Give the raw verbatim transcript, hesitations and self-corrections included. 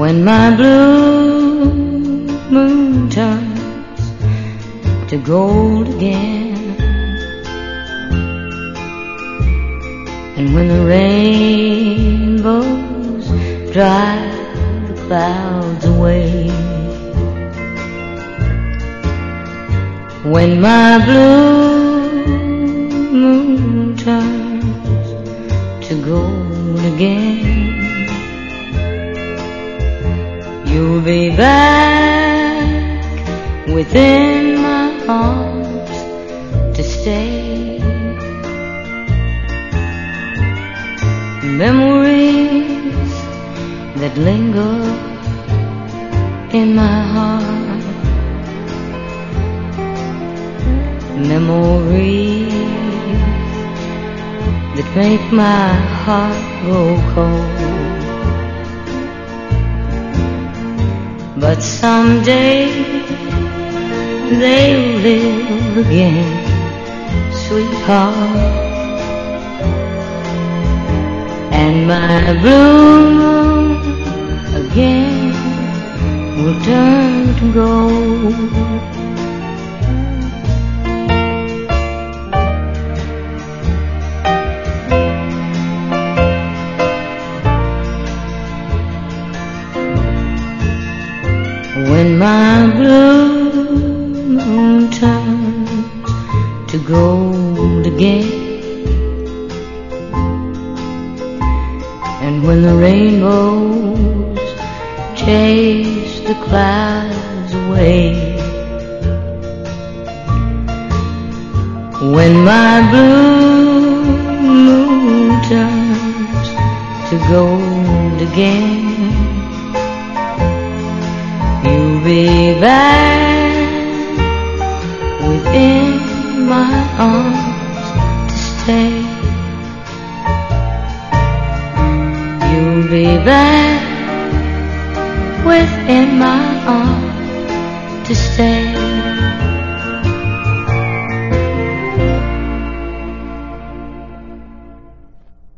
When my blue moon turns to gold again, and when the rainbows drive the clouds away, when my blue moon turns to gold again, you'll be back within my arms to stay. Memories that linger in my heart, memories that make my heart grow cold. But someday they'll live again, sweetheart, and my blue moon again will turn to gold. When my blue moon turns to gold again, and when the rainbows chase the clouds away, when my blue moon turns to gold again, you'll be back within my arms to stay. You'll be back within my arms to stay.